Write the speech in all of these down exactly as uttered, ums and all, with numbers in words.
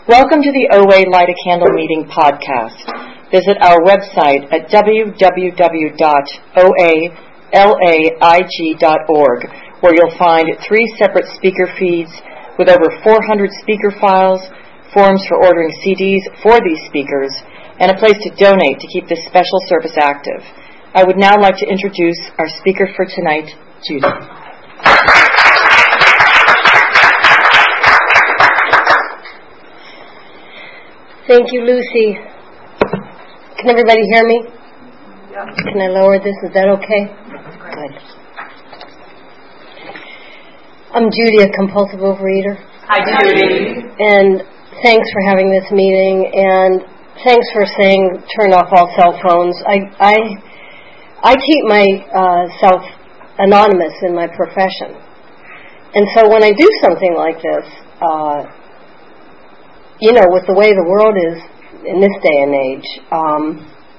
Welcome to the O A Light a Candle Meeting podcast. Visit our website at w w w dot o a laig dot org, where you'll find three separate speaker feeds with over four hundred speaker files, forms for ordering C Ds for these speakers, and a place to donate to keep this special service active. I would now like to introduce our speaker for tonight, Judy. Thank you, Lucy. Can everybody hear me? Yeah. Can I lower this? Is that okay? Good. I'm Judy, a compulsive overeater. Hi, Judy. And thanks for having this meeting, and thanks for saying turn off all cell phones. I I, I keep myself uh, anonymous in my profession. And so when I do something like this, uh, you know, with the way the world is in this day and age, um,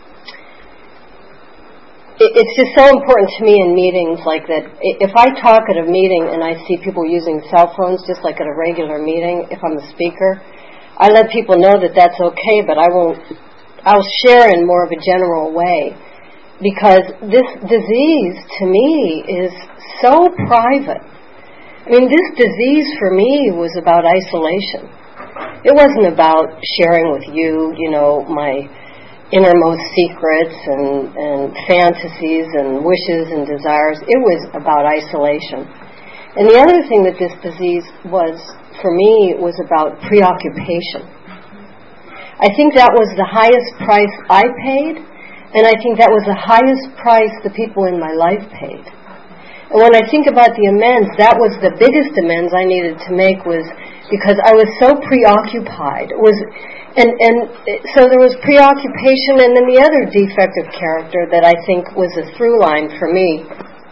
it, it's just so important to me in meetings like that. If I talk at a meeting and I see people using cell phones, just like at a regular meeting, if I'm the speaker, I let people know that that's okay, but I won't, I'll share in more of a general way, because this disease, to me, is so private. I mean, this disease for me was about isolation. It wasn't about sharing with you, you know, my innermost secrets and, and fantasies and wishes and desires. It was about isolation. And the other thing that this disease was, for me, was about preoccupation. I think that was the highest price I paid, and I think that was the highest price the people in my life paid. And when I think about the amends, that was the biggest amends I needed to make, was because I was so preoccupied. It was, and, and so there was preoccupation, and then the other defect of character that I think was a through line for me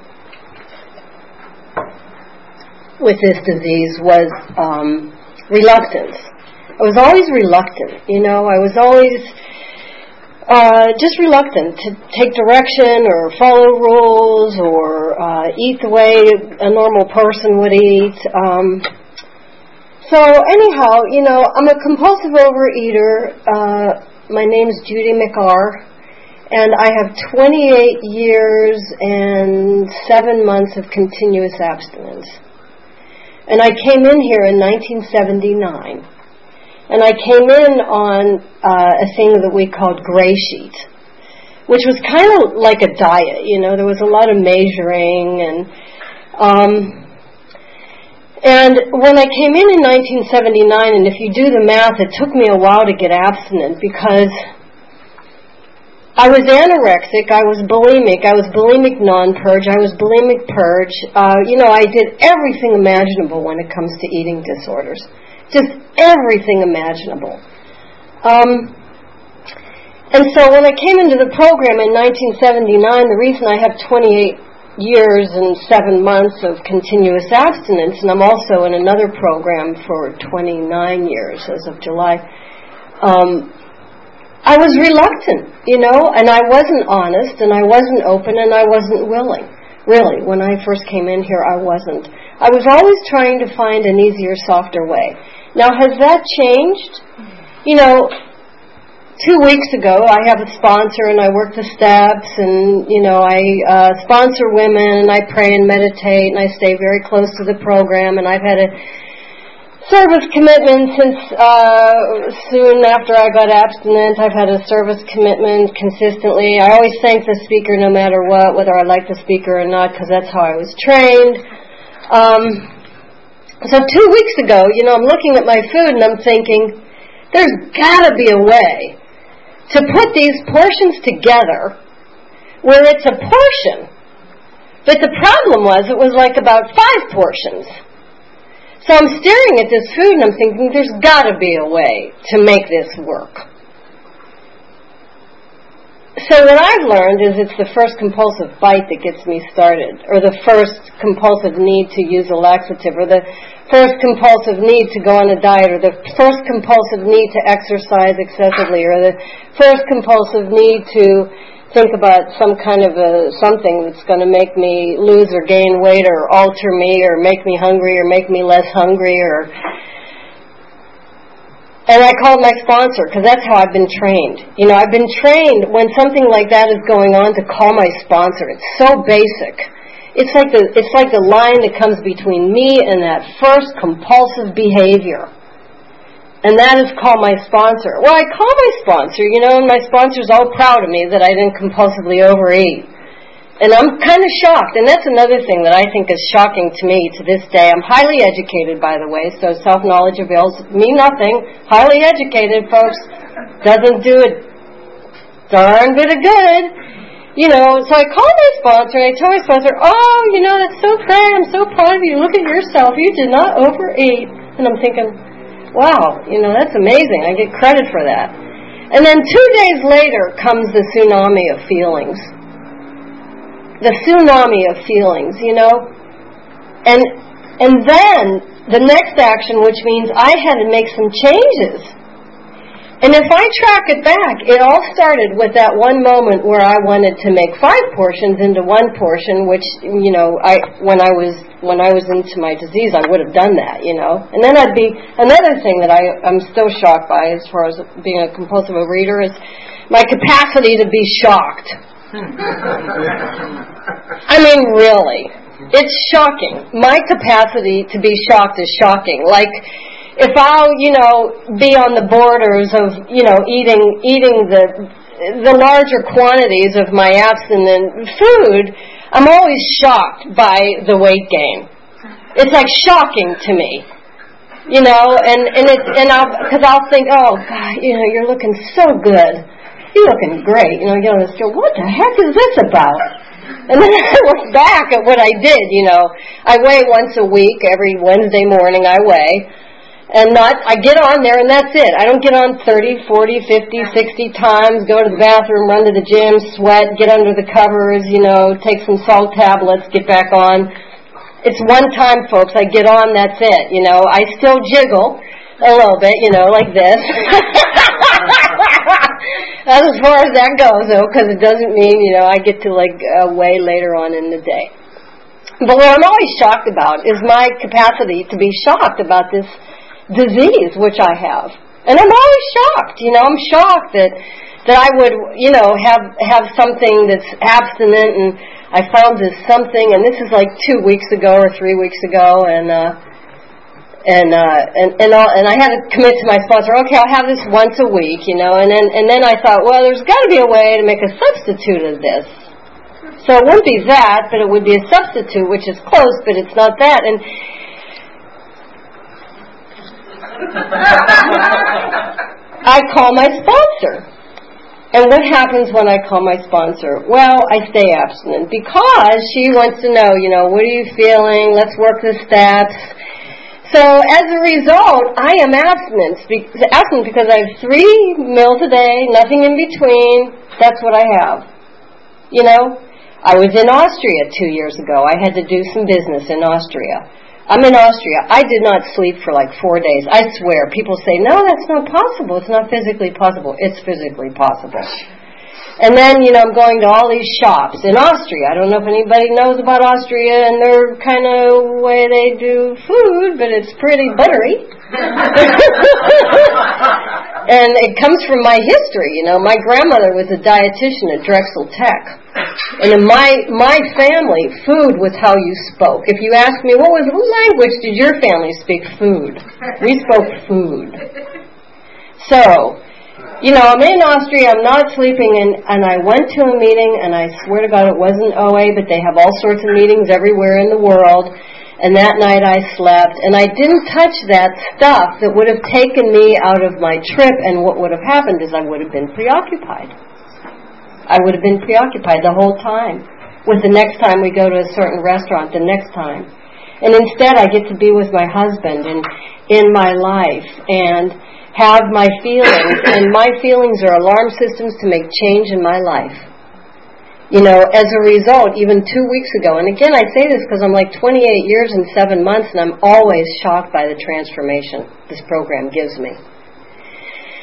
with this disease was um, reluctance. I was always reluctant, you know. I was always uh, just reluctant to take direction or follow rules or uh, eat the way a normal person would eat. Um, So anyhow, you know, I'm a compulsive overeater. Uh, my name's Judy McR, and I have twenty-eight years and seven months of continuous abstinence. And I came in here in nineteen seventy-nine, and I came in on uh, a thing that we called Gray Sheet, which was kind of like a diet. You know, there was a lot of measuring and. Um, And when I came in in nineteen seventy-nine, and if you do the math, it took me a while to get abstinent because I was anorexic, I was bulimic, I was bulimic non-purge, I was bulimic purge. Uh, you know, I did everything imaginable when it comes to eating disorders. Just everything imaginable. Um, and so when I came into the program in nineteen seventy-nine, the reason I have twenty-eight years and seven months of continuous abstinence, and I'm also in another program for twenty-nine years as of July, um, I was reluctant, you know, and I wasn't honest, and I wasn't open, and I wasn't willing. Really, when I first came in here, I wasn't. I was always trying to find an easier, softer way. Now, has that changed? You know, Two weeks ago, I have a sponsor, and I work the steps, and, you know, I uh, sponsor women, and I pray and meditate, and I stay very close to the program, and I've had a service commitment since uh, soon after I got abstinent. I've had a service commitment consistently. I always thank the speaker no matter what, whether I like the speaker or not, because that's how I was trained. Um, so two weeks ago, you know, I'm looking at my food, and I'm thinking, there's got to be a way to put these portions together where it's a portion. But the problem was it was like about five portions. So I'm staring at this food and I'm thinking there's got to be a way to make this work. So what I've learned is it's the first compulsive bite that gets me started, or the first compulsive need to use a laxative, or the first compulsive need to go on a diet, or the first compulsive need to exercise excessively, or the first compulsive need to think about some kind of a something that's going to make me lose or gain weight, or alter me, or make me hungry, or make me less hungry, or And I called my sponsor, because that's how I've been trained. You know, I've been trained when something like that is going on to call my sponsor. It's so basic. It's like the it's like the line that comes between me and that first compulsive behavior. And that is call my sponsor. Well, I call my sponsor, you know, and my sponsor's all proud of me that I didn't compulsively overeat. And I'm kind of shocked, and that's another thing that I think is shocking to me to this day. I'm highly educated, by the way, so self-knowledge avails me nothing. Highly educated, folks, doesn't do a darn bit of good. You know, so I call my sponsor, and I tell my sponsor, oh, you know, that's so great, I'm so proud of you. Look at yourself, you did not overeat. And I'm thinking, wow, you know, that's amazing. I get credit for that. And then two days later comes the tsunami of feelings. The tsunami of feelings, you know. And and then the next action, which means I had to make some changes. And if I track it back, it all started with that one moment where I wanted to make five portions into one portion, which, you know, I when I was when I was into my disease, I would have done that, you know. And then I'd be another thing that I, I'm still shocked by as far as being a compulsive overeater is my capacity to be shocked. I mean, really. It's shocking. My capacity to be shocked is shocking. Like, if I'll, you know, be on the borders of, you know, eating eating the the larger quantities of my abstinent food, I'm always shocked by the weight gain. It's like shocking to me. You know, and, and it's, and I'll, because I'll think, oh, God, you know, you're looking so good. You're looking great. You know, you know, go, what the heck is this about? And then I look back at what I did, you know. I weigh once a week. Every Wednesday morning I weigh. And not, I get on there and that's it. I don't get on thirty, forty, fifty, sixty times, go to the bathroom, run to the gym, sweat, get under the covers, you know, take some salt tablets, get back on. It's one time, folks. I get on, that's it, you know. I still jiggle a little bit, you know, like this. That's as far as that goes, though, because it doesn't mean, you know, I get to, like, uh, weigh later on in the day. But what I'm always shocked about is my capacity to be shocked about this disease, which I have. And I'm always shocked, you know, I'm shocked that that I would, you know, have, have something that's abstinent, and I found this something, and this is like two weeks ago or three weeks ago, and, uh, And uh, and and, all, and I had to commit to my sponsor. Okay, I'll have this once a week, you know. And then and then I thought, well, there's got to be a way to make a substitute of this. So it wouldn't be that, but it would be a substitute, which is close, but it's not that. And I call my sponsor. And what happens when I call my sponsor? Well, I stay abstinent because she wants to know, you know, what are you feeling? Let's work the steps. So as a result, I am abstinent, abstinent because I have three meals a day, nothing in between. That's what I have. You know, I was in Austria two years ago. I had to do some business in Austria. I'm in Austria. I did not sleep for like four days. I swear. People say, no, that's not possible. It's not physically possible. It's physically possible. And then, you know, I'm going to all these shops in Austria. I don't know if anybody knows about Austria and their kind of way they do food, but it's pretty buttery. And it comes from my history, you know. My grandmother was a dietitian at Drexel Tech. And in my my family, food was how you spoke. If you ask me, what was what language did your family speak? Food. We spoke food. So, you know, I'm in Austria, I'm not sleeping, and, and I went to a meeting, and I swear to God it wasn't O A, but they have all sorts of meetings everywhere in the world, and that night I slept, and I didn't touch that stuff that would have taken me out of my trip, and what would have happened is I would have been preoccupied. I would have been preoccupied the whole time with the next time we go to a certain restaurant, the next time. And instead I get to be with my husband and in my life, and have my feelings, and my feelings are alarm systems to make change in my life. You know, as a result, even two weeks ago, and again I say this because I'm like twenty-eight years and seven months, and I'm always shocked by the transformation this program gives me.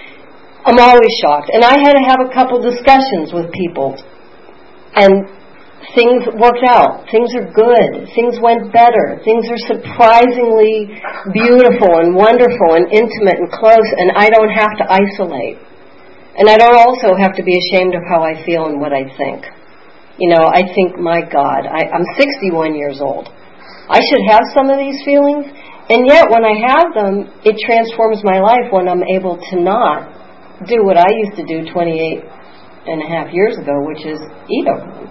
I'm always shocked. And I had to have a couple discussions with people, and things worked out. Things are good. Things went better. Things are surprisingly beautiful and wonderful and intimate and close, and I don't have to isolate. And I don't also have to be ashamed of how I feel and what I think. You know, I think, my God, I, I'm sixty-one years old. I should have some of these feelings, and yet when I have them, it transforms my life when I'm able to not do what I used to do twenty-eight and a half years ago, which is eat over them.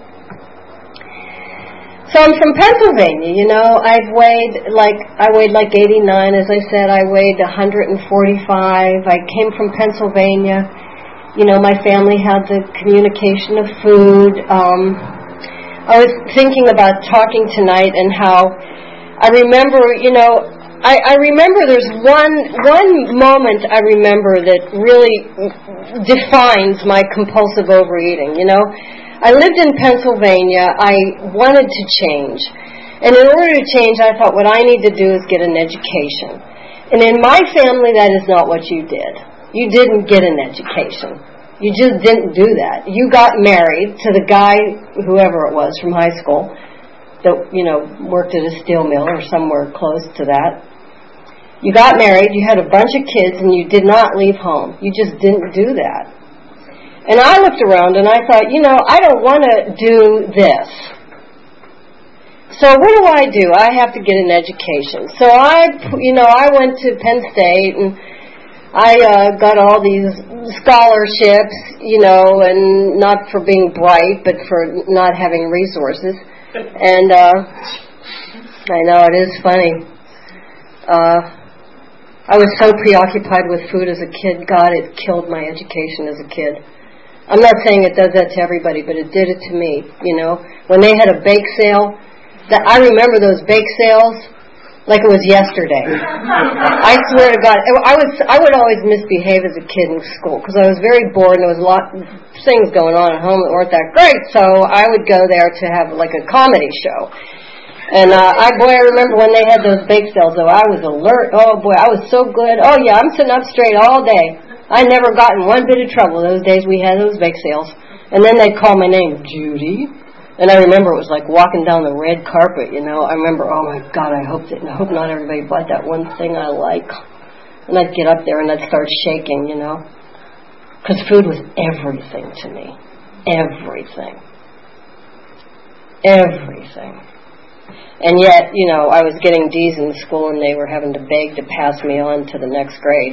So I'm from Pennsylvania, you know, I've weighed like, I weighed like eighty-nine, as I said, I weighed one hundred forty-five, I came from Pennsylvania, you know, my family had the communication of food. um, I was thinking about talking tonight and how I remember, you know, I, I remember there's one, one moment I remember that really defines my compulsive overeating, you know. I lived in Pennsylvania. I wanted to change. And in order to change, I thought what I need to do is get an education. And in my family, that is not what you did. You didn't get an education. You just didn't do that. You got married to the guy, whoever it was, from high school, that, you know, worked at a steel mill or somewhere close to that. You got married, you had a bunch of kids, and you did not leave home. You just didn't do that. And I looked around and I thought, you know, I don't want to do this. So what do I do? I have to get an education. So I, you know, I went to Penn State and I uh, got all these scholarships, you know, and not for being bright, but for not having resources. And uh, I know it is funny. Uh, I was so preoccupied with food as a kid. God, it killed my education as a kid. I'm not saying it does that to everybody, but it did it to me, you know. When they had a bake sale, that I remember those bake sales like it was yesterday. I swear to God, I was I would always misbehave as a kid in school because I was very bored and there was a lot of things going on at home that weren't that great, so I would go there to have like a comedy show. And uh, I, boy, I remember when they had those bake sales, though, I was alert. Oh, boy, I was so good. Oh, yeah, I'm sitting up straight all day. I never got in one bit of trouble those days we had those bake sales. And then they'd call my name, Judy. And I remember it was like walking down the red carpet, you know. I remember, oh, my God, I hope that, I hope not everybody bought that one thing I like. And I'd get up there and I'd start shaking, you know. Because food was everything to me. Everything. Everything. And yet, you know, I was getting D's in school and they were having to beg to pass me on to the next grade.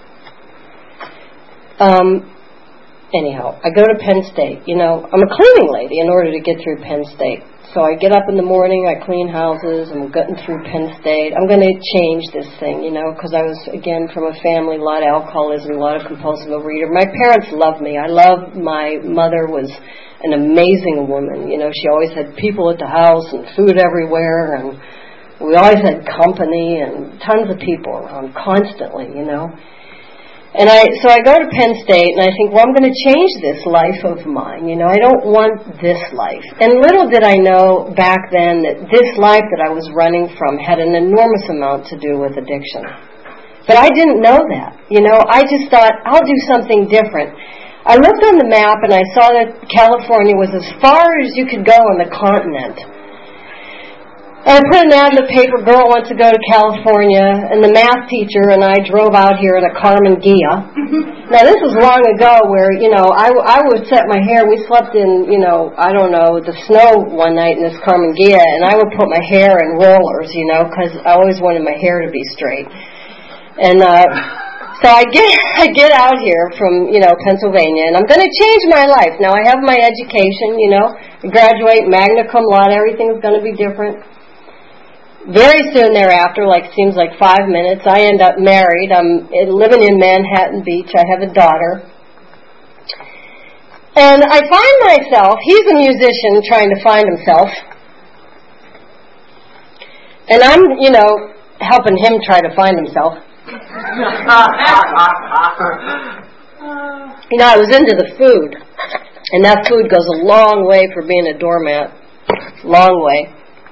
Um, anyhow, I go to Penn State. You know, I'm a cleaning lady in order to get through Penn State. So I get up in the morning, I clean houses, I'm getting through Penn State. I'm going to change this thing, you know, because I was, again, from a family, a lot of alcoholism, a lot of compulsive overeater. My parents loved me. I loved my mother was an amazing woman. You know, she always had people at the house and food everywhere, and we always had company and tons of people around constantly, you know. And I, so I go to Penn State and I think, well, I'm going to change this life of mine. You know, I don't want this life. And little did I know back then that this life that I was running from had an enormous amount to do with addiction. But I didn't know that. You know, I just thought, I'll do something different. I looked on the map and I saw that California was as far as you could go on the continent. I put an ad in the paper, girl wants to go to California, and the math teacher and I drove out here in a Karmann Ghia. Now, this was long ago where, you know, I, I would set my hair. We slept in, you know, I don't know, the snow one night in this Karmann Ghia, and I would put my hair in rollers, you know, because I always wanted my hair to be straight. And uh, so I get, I get out here from, you know, Pennsylvania, and I'm going to change my life. Now, I have my education, you know, I graduate magna cum laude, everything's going to be different. Very soon thereafter, like seems like five minutes, I end up married. I'm living in Manhattan Beach. I have a daughter. And I find myself, he's a musician trying to find himself. And I'm, you know, helping him try to find himself. You know, I was into the food. And that food goes a long way for being a doormat. Long way.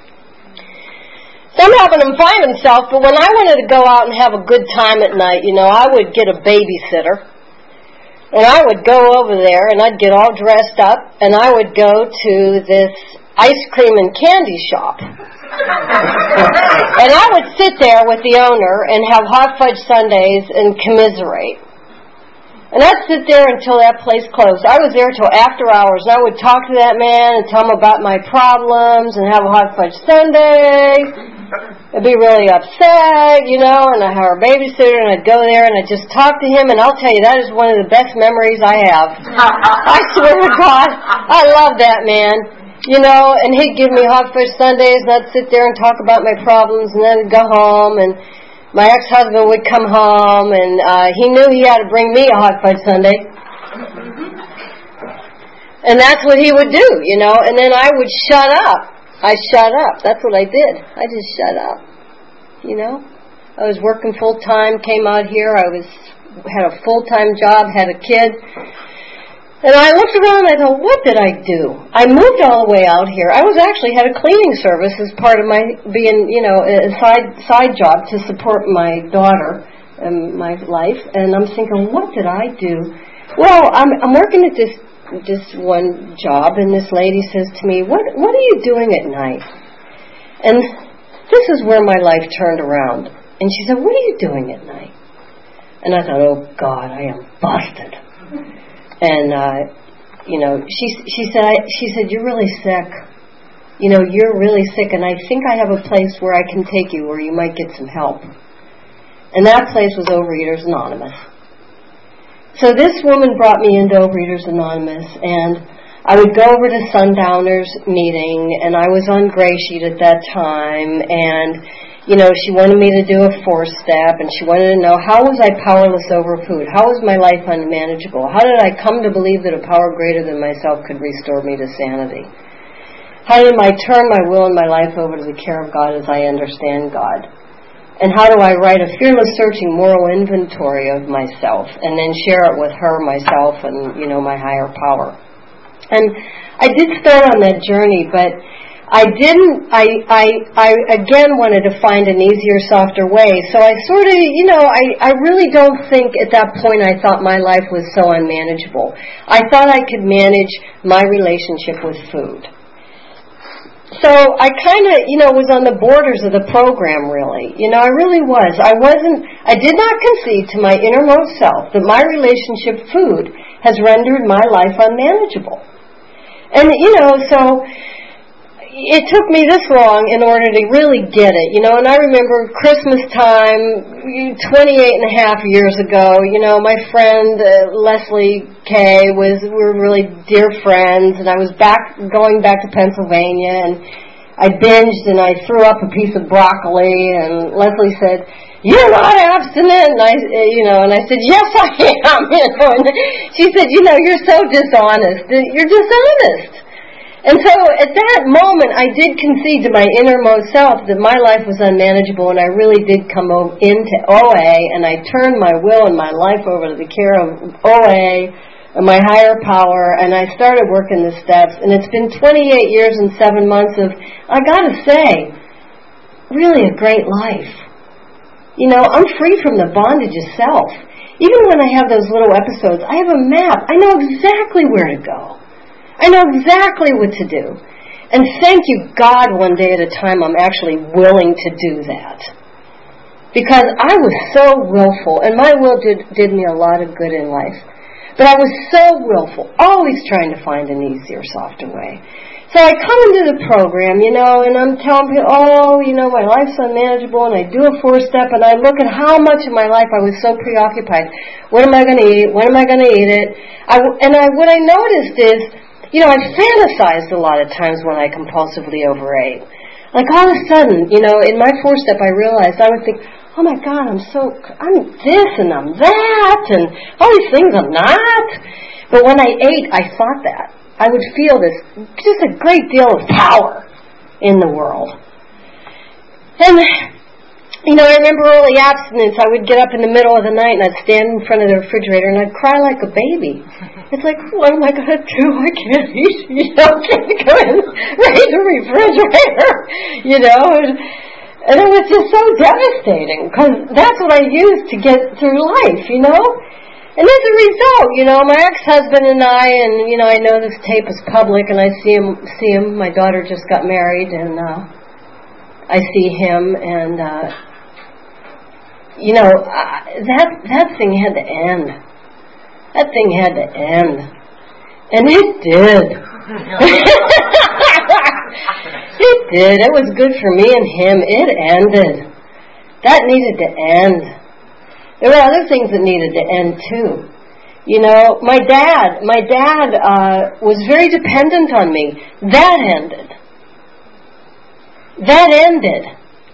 So I'm helping him find himself, but when I wanted to go out and have a good time at night, you know, I would get a babysitter, and I would go over there, and I'd get all dressed up, and I would go to this ice cream and candy shop. And I would sit there with the owner and have hot fudge sundaes and commiserate. And I'd sit there until that place closed. I was there till after hours, and I would talk to that man and tell him about my problems and have a hot fudge sundae. I'd be really upset, you know, and I'd have a babysitter, and I'd go there, and I'd just talk to him, and I'll tell you, that is one of the best memories I have. I swear to God, I love that man, you know, and he'd give me hot fudge sundaes, and I'd sit there and talk about my problems, and then I'd go home, and my ex-husband would come home, and uh, he knew he had to bring me a hot fudge sundae. And that's what he would do, you know, and then I would shut up. I shut up. That's what I did. I just shut up, you know. I was working full-time, came out here. I was had a full-time job, had a kid. And I looked around and I thought, what did I do? I moved all the way out here. I was actually had a cleaning service as part of my being, you know, a side side job to support my daughter and my life. And I'm thinking, what did I do? Well, I'm I'm working at this this one job, and this lady says to me, what what are you doing at night? And this is where my life turned around. And she said, what are you doing at night? And I thought, oh God, I am busted. And, uh, you know, she she said, I, she said, you're really sick. You know, you're really sick, and I think I have a place where I can take you where you might get some help. And that place was Overeaters Anonymous. So this woman brought me into Overeaters Anonymous, and I would go over to Sundowners meeting, and I was on Gray Sheet at that time, and you know, she wanted me to do a four-step, and she wanted to know, how was I powerless over food? How was my life unmanageable? How did I come to believe that a power greater than myself could restore me to sanity? How did I turn my will and my life over to the care of God as I understand God? And how do I write a fearless searching moral inventory of myself and then share it with her, myself, and, you know, my higher power? And I did start on that journey, but I didn't, I, I, I again wanted to find an easier, softer way. So I sort of, you know, I, I really don't think at that point I thought my life was so unmanageable. I thought I could manage my relationship with food. So I kind of, you know, was on the borders of the program, really. You know, I really was. I wasn't, I did not concede to my innermost self that my relationship food has rendered my life unmanageable. And, you know, so it took me this long in order to really get it, you know, and I remember Christmas time, twenty-eight and a half years ago, you know, my friend uh, Leslie Kay was, we were really dear friends, and I was back, going back to Pennsylvania, and I binged and I threw up a piece of broccoli, and Leslie said, you're not abstinent, and I, you know, and I said, yes I am, you know, and she said, you know, you're so dishonest, you're dishonest. And so at that moment, I did concede to my innermost self that my life was unmanageable, and I really did come into O A, and I turned my will and my life over to the care of O A and my higher power, and I started working the steps. And it's been twenty-eight years and seven months of, I gotta say, really a great life. You know, I'm free from the bondage of self. Even when I have those little episodes, I have a map. I know exactly where to go. I know exactly what to do. And thank you, God, one day at a time I'm actually willing to do that. Because I was so willful, and my will did, did me a lot of good in life. But I was so willful, always trying to find an easier, softer way. So I come into the program, you know, and I'm telling people, oh, you know, my life's unmanageable, and I do a four-step, and I look at how much of my life I was so preoccupied. What am I going to eat? When am I going to eat it? I, and I, what I noticed is, you know, I fantasized a lot of times when I compulsively overate. Like all of a sudden, you know, in my four-step I realized I would think, oh my God, I'm so, I'm this and I'm that and all these things I'm not. But when I ate, I thought that. I would feel this, just a great deal of power in the world. And, you know, I remember early abstinence, I would get up in the middle of the night and I'd stand in front of the refrigerator and I'd cry like a baby. It's like, what am I going to do? I can't eat, you know, can't go in, raise the refrigerator, you know. And, and it was just so devastating because that's what I used to get through life, you know. And as a result, you know, my ex-husband and I, and, you know, I know this tape is public, and I see him, see him, my daughter just got married, and uh, I see him, and, uh, you know, uh, that, that thing had to end. That thing had to end. And it did. It did. It was good for me and him. It ended. That needed to end. There were other things that needed to end too. You know, my dad, my dad uh, was very dependent on me. That ended. That ended.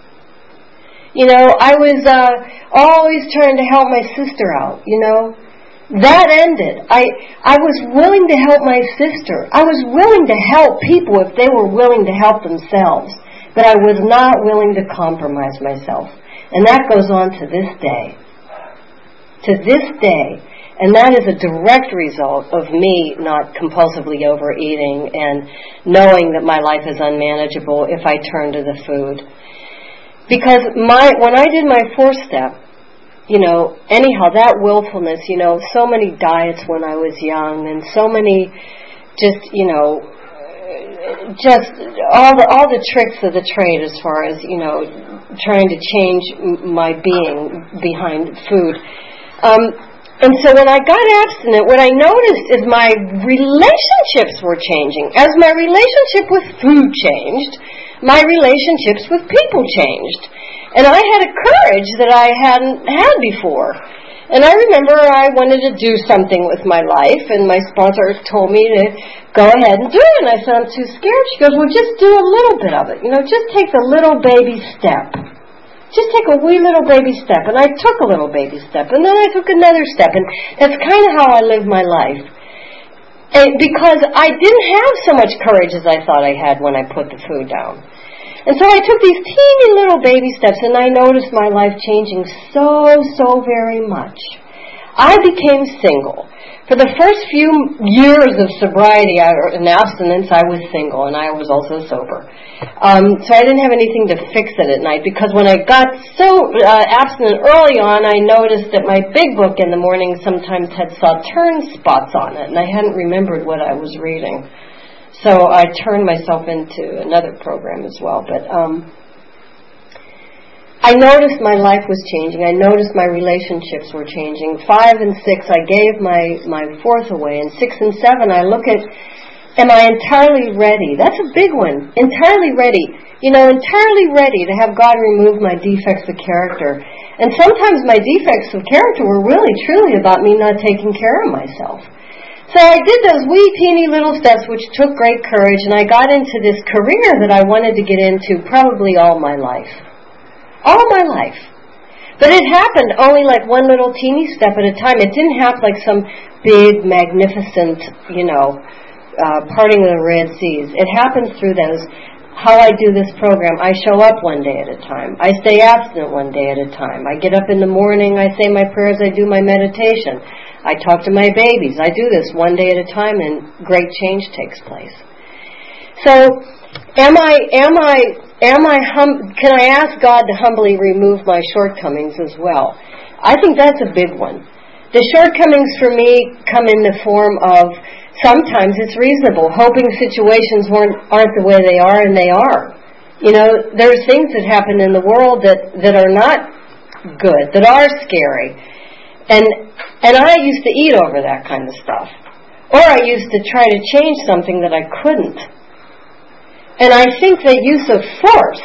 You know, I was uh, always trying to help my sister out, you know. That ended. I I was willing to help my sister. I was willing to help people if they were willing to help themselves. But I was not willing to compromise myself. And that goes on to this day. To this day. And that is a direct result of me not compulsively overeating and knowing that my life is unmanageable if I turn to the food. Because my when I did my fourth step, you know, anyhow, that willfulness, you know, so many diets when I was young and so many just, you know, just all the all the tricks of the trade as far as, you know, trying to change my being behind food. Um, and so when I got abstinent, what I noticed is my relationships were changing. As my relationship with food changed, my relationships with people changed. And I had a courage that I hadn't had before. And I remember I wanted to do something with my life, and my sponsor told me to go ahead and do it. And I said, I'm too scared. She goes, well, just do a little bit of it. You know, just take the little baby step. Just take a wee little baby step. And I took a little baby step, and then I took another step. And that's kind of how I live my life. And because I didn't have so much courage as I thought I had when I put the food down. And so I took these teeny little baby steps, and I noticed my life changing so, so very much. I became single. For the first few years of sobriety and abstinence, I was single, and I was also sober. Um, so I didn't have anything to fix it at night, because when I got so uh, abstinent early on, I noticed that my big book in the morning sometimes had Sauterne spots on it, and I hadn't remembered what I was reading. So I turned myself into another program as well. But um, I noticed my life was changing. I noticed my relationships were changing. Five and six, I gave my, my fourth away. And six and seven, I look at, am I entirely ready? That's a big one. Entirely ready. You know, entirely ready to have God remove my defects of character. And sometimes my defects of character were really, truly about me not taking care of myself. So I did those wee teeny little steps, which took great courage, and I got into this career that I wanted to get into probably all my life. All my life. But it happened only like one little teeny step at a time. It didn't happen like some big, magnificent, you know, uh, parting of the Red Seas. It happens through those. How I do this program, I show up one day at a time. I stay abstinent one day at a time. I get up in the morning, I say my prayers, I do my meditation. I talk to my babies. I do this one day at a time, and great change takes place. So, am I, am I, am I, hum, can I ask God to humbly remove my shortcomings as well? I think that's a big one. The shortcomings for me come in the form of, sometimes it's reasonable, hoping situations weren't, aren't the way they are, and they are. You know, there's things that happen in the world that, that are not good, that are scary. And and I used to eat over that kind of stuff. Or I used to try to change something that I couldn't. And I think the use of force,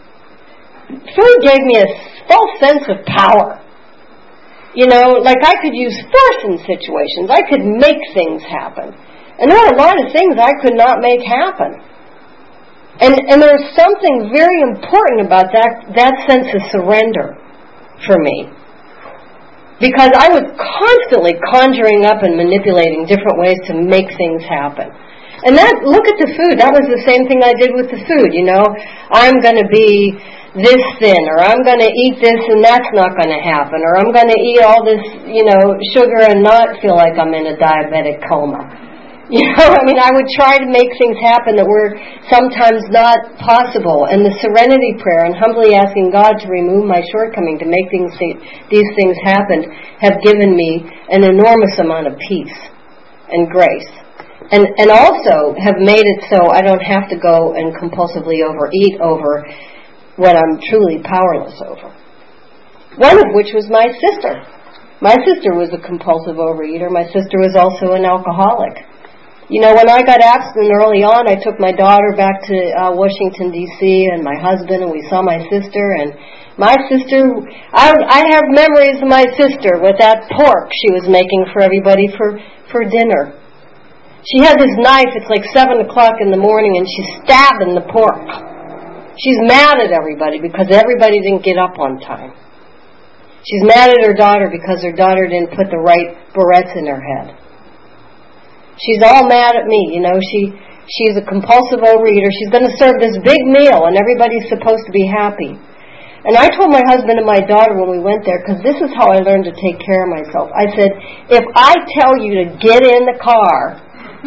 food gave me a false sense of power. You know, like I could use force in situations. I could make things happen. And there were a lot of things I could not make happen. And and there's something very important about that, that sense of surrender for me. Because I was constantly conjuring up and manipulating different ways to make things happen. And that, look at the food. That was the same thing I did with the food, you know. I'm going to be this thin, or I'm going to eat this and that's not going to happen, or I'm going to eat all this, you know, sugar and not feel like I'm in a diabetic coma. You know, I mean, I would try to make things happen that were sometimes not possible. And the serenity prayer and humbly asking God to remove my shortcoming to make things, these things happen have given me an enormous amount of peace and grace. And, and also have made it so I don't have to go and compulsively overeat over what I'm truly powerless over. One of which was my sister. My sister was a compulsive overeater. My sister was also an alcoholic. You know, when I got abstinent early on, I took my daughter back to uh, Washington, D C, and my husband, and we saw my sister. And my sister, I, I have memories of my sister with that pork she was making for everybody for, for dinner. She had this knife, it's like seven o'clock in the morning, and she's stabbing the pork. She's mad at everybody because everybody didn't get up on time. She's mad at her daughter because her daughter didn't put the right barrettes in her head. She's all mad at me, you know. She she's a compulsive overeater. She's going to serve this big meal, and everybody's supposed to be happy. And I told my husband and my daughter when we went there, because this is how I learned to take care of myself. I said, if I tell you to get in the car,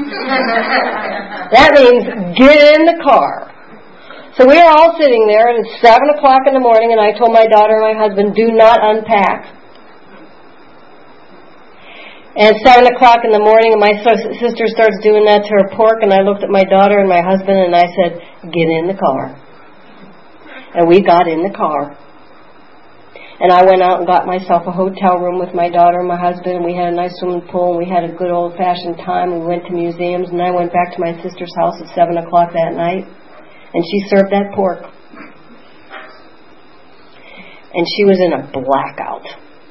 that means get in the car. So we were all sitting there, and it's seven o'clock in the morning, and I told my daughter and my husband, do not unpack. And seven o'clock in the morning, and my sister starts doing that to her pork, and I looked at my daughter and my husband, and I said, get in the car. And we got in the car. And I went out and got myself a hotel room with my daughter and my husband, and we had a nice swimming pool, and we had a good old-fashioned time. We went to museums, and I went back to my sister's house at seven o'clock that night, and she served that pork. And she was in a blackout.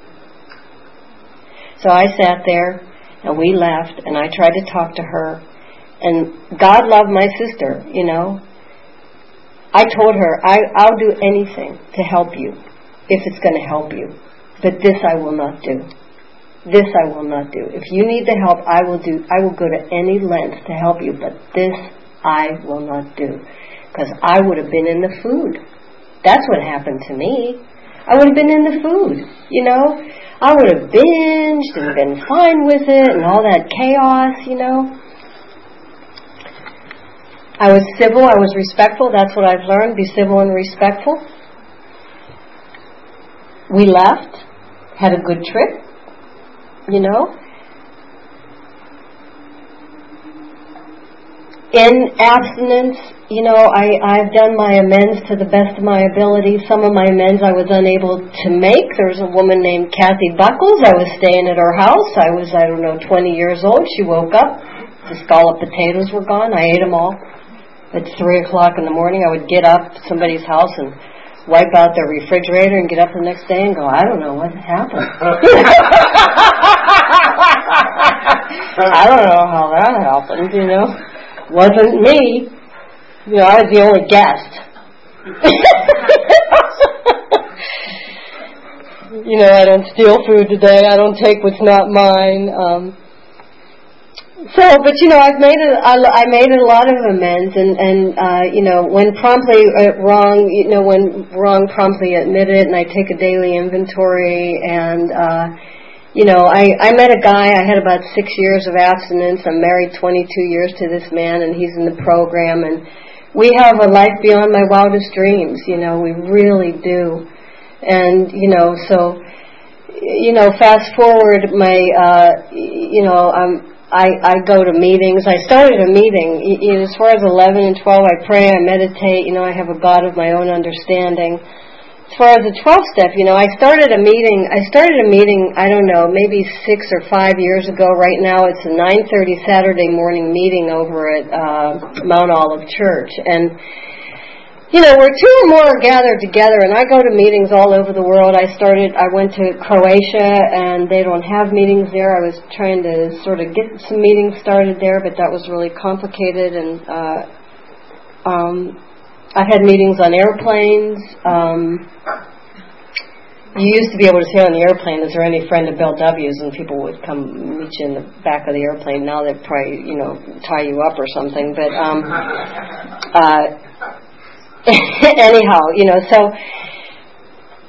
So I sat there, and we left, and I tried to talk to her. And God loved my sister, you know. I told her, I, I'll do anything to help you, if it's going to help you. But this I will not do. This I will not do. If you need the help, I will do. I will go to any length to help you, but this I will not do. Because I would have been in the food. That's what happened to me. I would have been in the food, you know. I would have binged and been fine with it and all that chaos, you know. I was civil, I was respectful. That's what I've learned, be civil and respectful. We left, had a good trip, you know. In abstinence, you know, I, I've done my amends to the best of my ability. Some of my amends I was unable to make. There was a woman named Kathy Buckles. I was staying at her house. I was, I don't know, twenty years old. She woke up. The scalloped potatoes were gone. I ate them all. At three o'clock in the morning, I would get up at somebody's house and wipe out their refrigerator and get up the next day and go, I don't know what happened. I don't know how that happened, you know. Wasn't me. You know, I was the only guest. You know, I don't steal food today. I don't take what's not mine. Um, so, but you know, I've made a, I made a lot of amends, and and uh, you know, when promptly uh, wrong, you know, when wrong, promptly admitted, and I take a daily inventory, and uh, you know, I I met a guy. I had about six years of abstinence. I'm married twenty-two years to this man, and he's in the program, and we have a life beyond my wildest dreams. You know, we really do. And, you know, so, you know, fast forward, my, uh, you know, um, I, I go to meetings. I started a meeting. You know, as far as eleven and twelve, I pray, I meditate. You know, I have a God of my own understanding. As far as the twelve step, you know, I started a meeting. I started a meeting, I don't know, maybe six or five years ago. Right now it's a nine thirty Saturday morning meeting over at uh, Mount Olive Church. And you know, where two or more are gathered together, and I go to meetings all over the world. I started, I went to Croatia, and they don't have meetings there. I was trying to sort of get some meetings started there, but that was really complicated. And uh, um, I've had meetings on airplanes. Um, you used to be able to say on the airplane, is there any friend of Bill W's? And people would come meet you in the back of the airplane. Now they probably, you know, tie you up or something. But um, uh anyhow, you know, so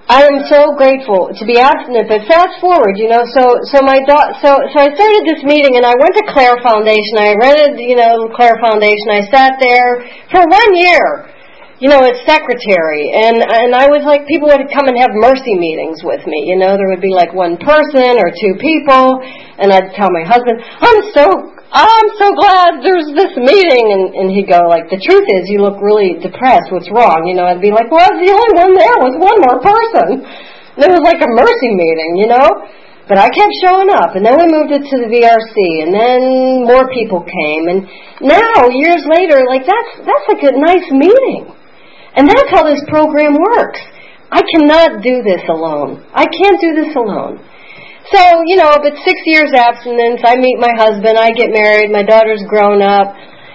I am so grateful to be abstinent. But fast forward, you know, so so my da- so so I started this meeting, and I went to Claire Foundation. I rented, you know, Claire Foundation. I sat there for one year, you know, as secretary, and and I was like, people would come and have mercy meetings with me. You know, there would be like one person or two people, and I'd tell my husband, I'm so. I'm so glad there's this meeting, and, and he'd go like, the truth is you look really depressed, what's wrong? You know, I'd be like, well, I was the only one there with one more person. And it was like a mercy meeting, you know? But I kept showing up, and then we moved it to the V R C, and then more people came, and now, years later, like that's, that's like a nice meeting. And that's how this program works. I cannot do this alone. I can't do this alone. So, you know, but six years abstinence, I meet my husband, I get married, my daughter's grown up.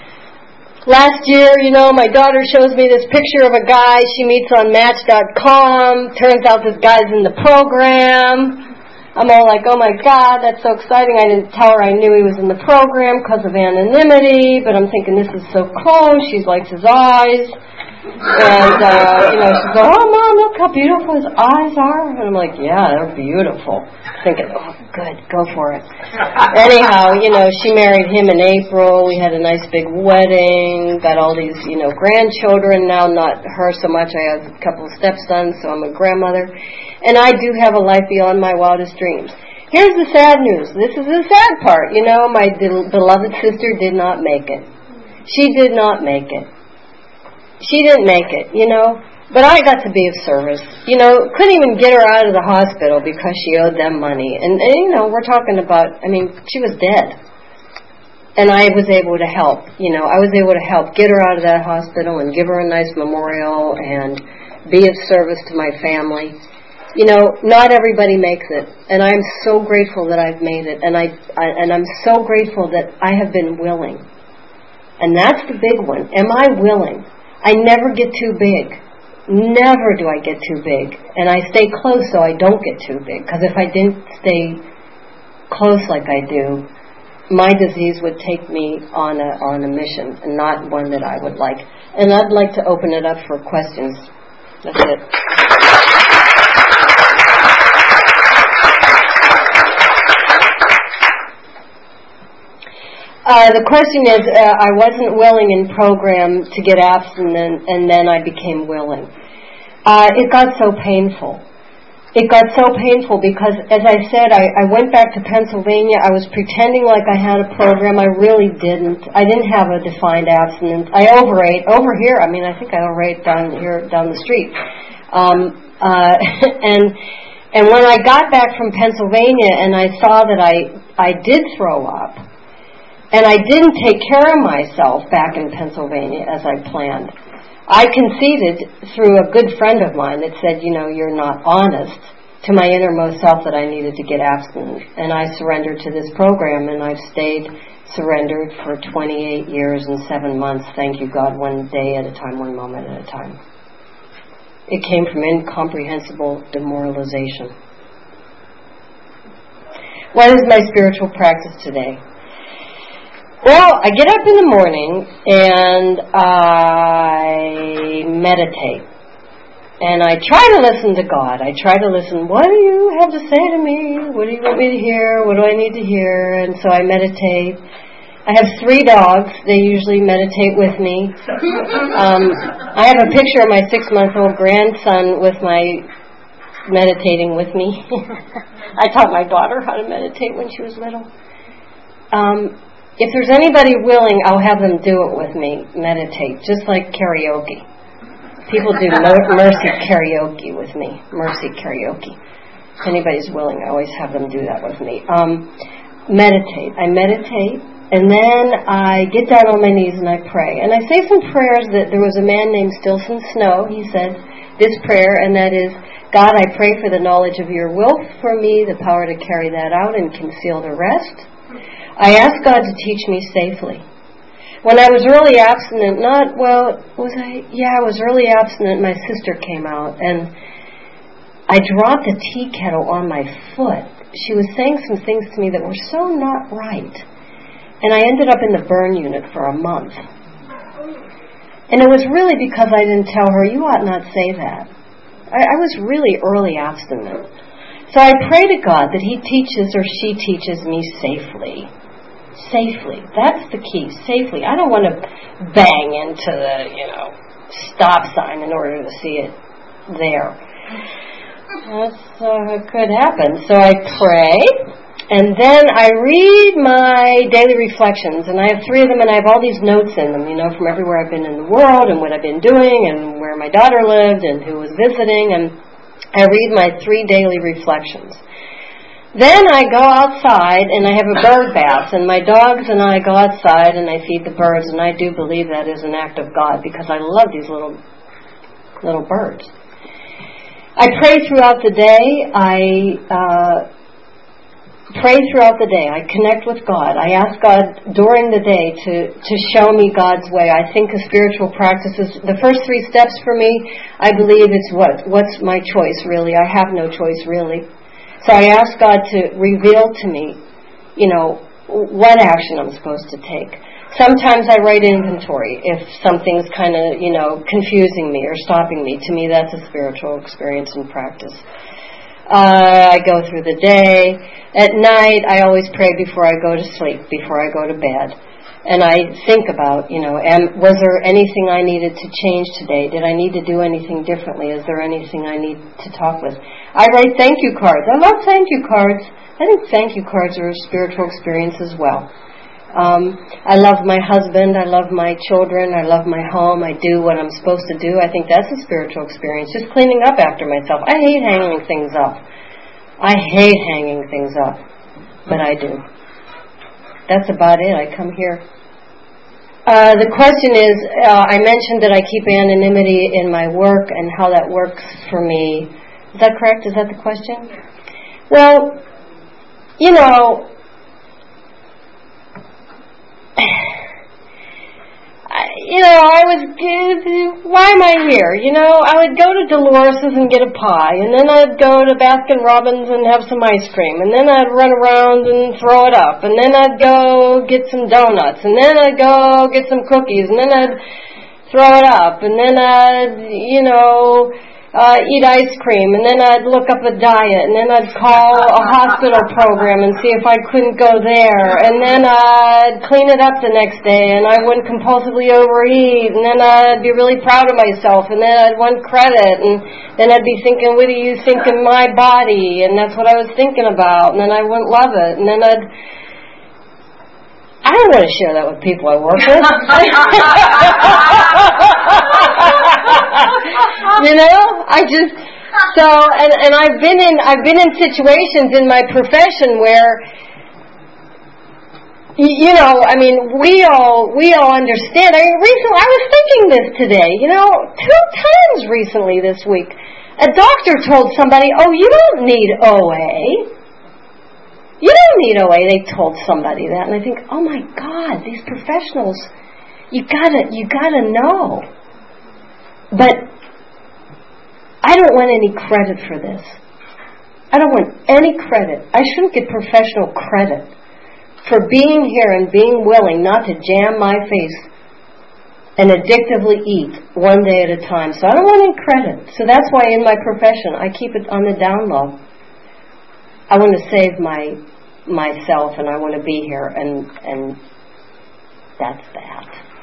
Last year, you know, my daughter shows me this picture of a guy she meets on Match dot com. Turns out this guy's in the program. I'm all like, oh my God, that's so exciting. I didn't tell her I knew he was in the program because of anonymity, but I'm thinking this is so cool. She likes his eyes. And, uh, you know, she's going, oh, Mom, look how beautiful his eyes are. And I'm like, yeah, they're beautiful. Thinking, oh, good, go for it. Anyhow, you know, she married him in April. We had a nice big wedding, got all these, you know, grandchildren. Now not her so much. I have a couple of stepsons, so I'm a grandmother. And I do have a life beyond my wildest dreams. Here's the sad news. This is the sad part. You know, my de- beloved sister did not make it. She did not make it. She didn't make it, you know, but I got to be of service. You know, couldn't even get her out of the hospital because she owed them money. And, and, you know, we're talking about, I mean, she was dead. And I was able to help, you know, I was able to help get her out of that hospital and give her a nice memorial and be of service to my family. You know, not everybody makes it. And I'm so grateful that I've made it. And, I, I, and I'm so grateful that I have been willing. And that's the big one. Am I willing? I never get too big. Never do I get too big. And I stay close so I don't get too big. Because if I didn't stay close like I do, my disease would take me on a on a mission, and not one that I would like. And I'd like to open it up for questions. That's it. Uh, the question is, uh, I wasn't willing in program to get abstinent, and then I became willing. Uh, it got so painful. It got so painful because, as I said, I, I went back to Pennsylvania. I was pretending like I had a program. I really didn't. I didn't have a defined abstinence. I overate. Over here, I mean, I think I overate down here, down the street. Um, uh, and and when I got back from Pennsylvania and I saw that I, I did throw up, and I didn't take care of myself back in Pennsylvania as I planned, I conceded through a good friend of mine that said, you know, you're not honest, to my innermost self that I needed to get abstinent. And I surrendered to this program, and I've stayed surrendered for twenty-eight years and seven months. Thank you, God, one day at a time, one moment at a time. It came from incomprehensible demoralization. What is my spiritual practice today? Well, I get up in the morning and I meditate. And I try to listen to God. I try to listen, what do you have to say to me? What do you want me to hear? What do I need to hear? And so I meditate. I have three dogs. They usually meditate with me. Um, I have a picture of my six-month-old grandson with my meditating with me. I taught my daughter how to meditate when she was little. Um, if there's anybody willing, I'll have them do it with me, meditate, just like karaoke. People do mercy karaoke with me, mercy karaoke. If anybody's willing, I always have them do that with me. Um, meditate. I meditate, and then I get down on my knees and I pray. And I say some prayers that there was a man named Stilson Snow. He said this prayer, and that is, God, I pray for the knowledge of your will for me, the power to carry that out and conceal the rest. I ask God to teach me safely. When I was early abstinent, not, well, was I? Yeah, I was early abstinent. My sister came out, and I dropped a tea kettle on my foot. She was saying some things to me that were so not right. And I ended up in the burn unit for a month. And it was really because I didn't tell her, you ought not say that. I, I was really early abstinent. So I pray to God that He teaches or she teaches me safely. Safely. That's the key. Safely. I don't want to bang into the, you know, stop sign in order to see it there. That uh, could happen. So I pray, and then I read my daily reflections, and I have three of them, and I have all these notes in them, you know, from everywhere I've been in the world, and what I've been doing, and where my daughter lived, and who was visiting, and I read my three daily reflections. Then I go outside, and I have a bird bath, and my dogs and I go outside, and I feed the birds, and I do believe that is an act of God, because I love these little little birds. I pray throughout the day. I uh, pray throughout the day. I connect with God. I ask God during the day to, to show me God's way. I think of spiritual practices. The first three steps for me, I believe it's what? What's my choice, really? I have no choice, really. So I ask God to reveal to me, you know, what action I'm supposed to take. Sometimes I write inventory if something's kind of, you know, confusing me or stopping me. To me, that's a spiritual experience and practice. Uh, I go through the day. At night, I always pray before I go to sleep, before I go to bed. And I think about, you know, am, was there anything I needed to change today? Did I need to do anything differently? Is there anything I need to talk with? I write thank you cards. I love thank you cards. I think thank you cards are a spiritual experience as well. Um, I love my husband. I love my children. I love my home. I do what I'm supposed to do. I think that's a spiritual experience. Just cleaning up after myself. I hate hanging things up. I hate hanging things up. But I do. That's about it. I come here. Uh, the question is, uh, I mentioned that I keep anonymity in my work and how that works for me. Is that correct? Is that the question? Well, you know, you know, I was, why am I here? You know, I would go to Dolores's and get a pie, and then I'd go to Baskin Robbins and have some ice cream, and then I'd run around and throw it up, and then I'd go get some donuts, and then I'd go get some cookies, and then I'd throw it up, and then I'd, you know, Uh, eat ice cream, and then I'd look up a diet, and then I'd call a hospital program and see if I couldn't go there, and then I'd clean it up the next day, and I wouldn't compulsively overeat, and then I'd be really proud of myself, and then I'd want credit, and then I'd be thinking, what do you think in my body? And that's what I was thinking about, and then I wouldn't love it, and then I'd I don't want to share that with people I work with. You know, I just so and and I've been in I've been in situations in my profession where you know, I mean, we all we all understand. I mean, recently I was thinking this today. You know, two times recently this week, a doctor told somebody, "Oh, you don't need O A." You don't need O A, they told somebody that, and I think, oh my God, these professionals, you gotta, you gotta know. But I don't want any credit for this. I don't want any credit. I shouldn't get professional credit for being here and being willing not to jam my face and addictively eat one day at a time. So I don't want any credit. So that's why in my profession, I keep it on the down low. I want to save my myself, and I want to be here, and and that's that.